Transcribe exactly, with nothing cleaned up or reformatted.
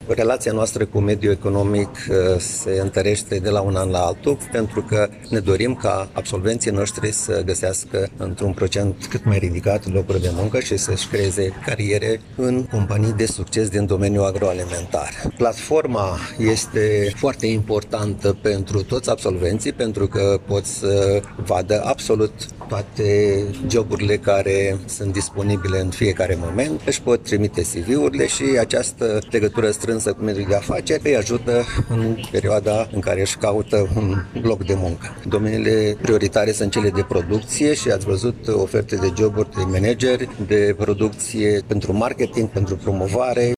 Relația noastră cu mediul economic se întărește de la un an la altul, pentru că ne dorim ca absolvenții noștri să găsească într-un procent cât mai ridicat locuri de muncă și să-și creeze cariere în companii de succes din domeniul agroalimentar. Platforma este foarte importantă pentru toți absolvenții, pentru că pot să vadă absolut toate joburile care sunt disponibile în fiecare moment, își pot trimite C V-urile și această legătură strânsă cu mediul de afaceri îi ajută în perioada în care își caută un loc de muncă. Domeniile prioritare sunt cele de producție și ați văzut oferte de joburi de manageri, de producție pentru marketing, pentru promovare.